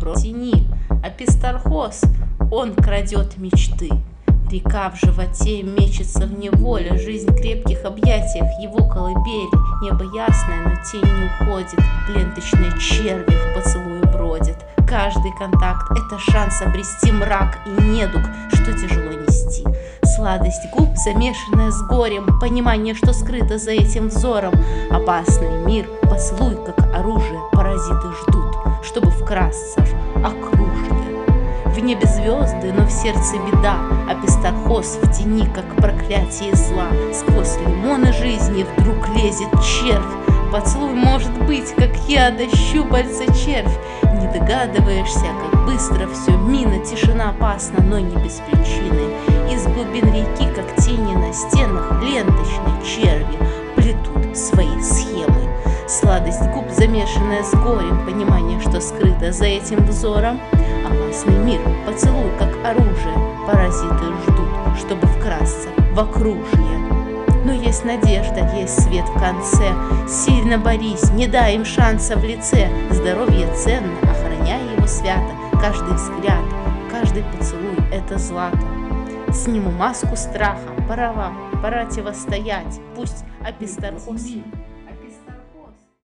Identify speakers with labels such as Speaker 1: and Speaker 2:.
Speaker 1: в тени. Апистархос, он крадет мечты. Река в животе мечется в неволе, жизнь в крепких объятиях его колыбели. Небо ясное, но тень не уходит, ленточные черви в поцелуе бродят. Каждый контакт — это шанс обрести мрак и недуг, что тяжело нести. Сладость губ, замешанная с горем, понимание, что скрыто за этим взором. Опасный мир, поцелуй как оружие, паразиты ждут, чтобы вкрасться в окружье. В небе звезды, но в сердце беда, апистархос в тени, как проклятие зла. Сквозь лимоны жизни вдруг лезет червь. Поцелуй может быть, как яда щупальца червь. Не догадываешься, как быстро все мина. Тишина опасна, но не без причины. Из глубин реки, как тени на стенах, ленточные черви плетут свои схемы. Сладость губ, замешанная с горем, понимание, что скрыто за этим взором. Опасный мир, поцелуй как оружие, паразиты ждут, чтобы вкрасться в окружье. Но есть надежда, есть свет в конце. Сильно борись, не дай им шанса в лице. Здоровье ценно, охраняй его свято. Каждый взгляд, каждый поцелуй — это злато. Сниму маску страха, пора противостоять. Пусть апистархос